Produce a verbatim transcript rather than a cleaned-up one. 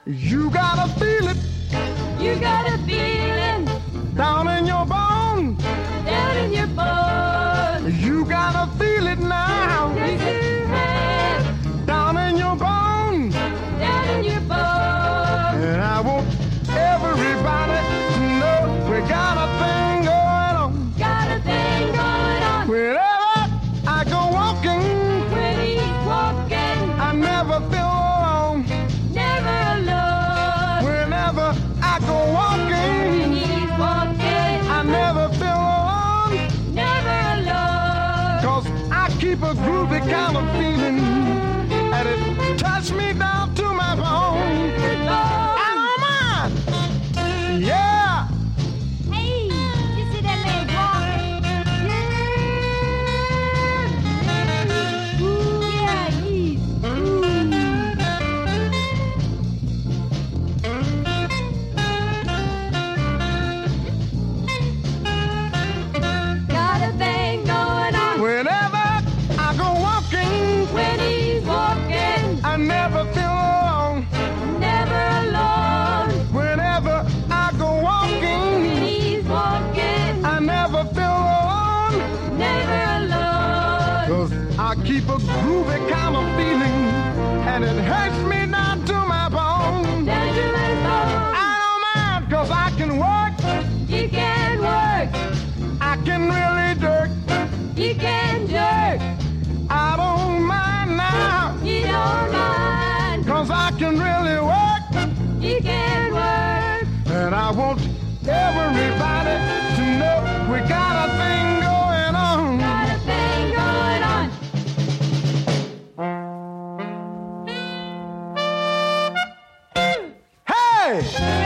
You gotta feel it. You gotta feel it. Down in your bones. Down in your bones. You gotta feel it now. Yes, you have. Down in your bones. Down in your bones. And I want everybody to know we got a thing going on. Got a thing going on. Whenever I go walking, when he's walking, I never feel alone. Never alone. Whenever I go walking, when he's walking, I never feel alone. Never alone. Cause I keep a groovy kind of feeling, and it touched me down to my bone. I don't mind. Yeah. Hey, you see that leg walking? Yeah. Ooh, yeah, he's. Got a thing going on. Whenever I go walking, when he's walking, I never feel alone. Never alone. Whenever I go walking, when he's walking, I never feel alone. Never alone. Cause I keep a groovy kind of feeling, and it hurts me down to my bone. Down to my bone. I don't mind, cause I can work. You can work. I can really jerk. You can jerk. I don't mind now. You don't mind. Cause I can really work. You can work. And I want everybody to know we got a thing going on. Got a thing going on. Hey!